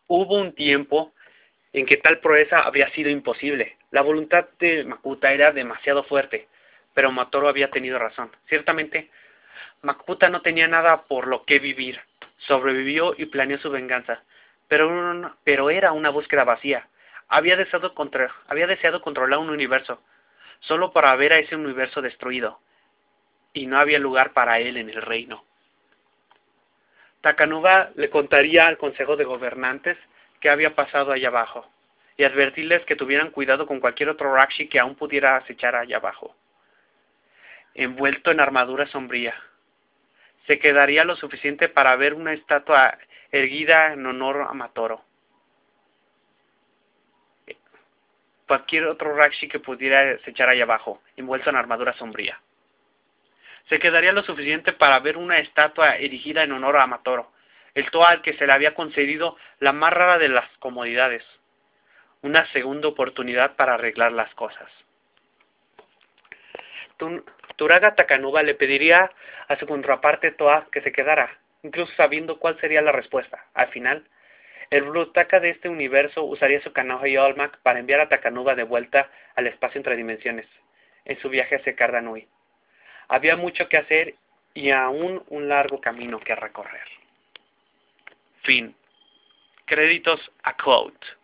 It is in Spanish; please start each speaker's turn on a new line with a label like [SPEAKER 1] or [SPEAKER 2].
[SPEAKER 1] Hubo un tiempo en que tal proeza había sido imposible. La voluntad de Makuta era demasiado fuerte, pero Motoro había tenido razón. Ciertamente, Makuta no tenía nada por lo que vivir. Sobrevivió y planeó su venganza, pero era una búsqueda vacía. Había deseado controlar un universo, solo para ver a ese universo destruido, y no había lugar para él en el reino. Takanuba le contaría al Consejo de Gobernantes qué había pasado allá abajo, y advertirles que tuvieran cuidado con cualquier otro Rakshi que aún pudiera acechar allá abajo. Envuelto en armadura sombría, se quedaría lo suficiente para ver una estatua erguida en honor a Matoro. Cualquier otro Rakshi que pudiera acechar allá abajo, envuelto en armadura sombría. Se quedaría lo suficiente para ver una estatua erigida en honor a Matoro, el Toa al que se le había concedido la más rara de las comodidades, una segunda oportunidad para arreglar las cosas. Turaga Takanuba le pediría a su contraparte Toa que se quedara, incluso sabiendo cuál sería la respuesta. Al final, el Brutaka de este universo usaría su Kanoha y Olmec para enviar a Takanuba de vuelta al espacio entre dimensiones, en su viaje hacia Cardanui. Había mucho que hacer y aún un largo camino que recorrer. Fin. Créditos a Quote.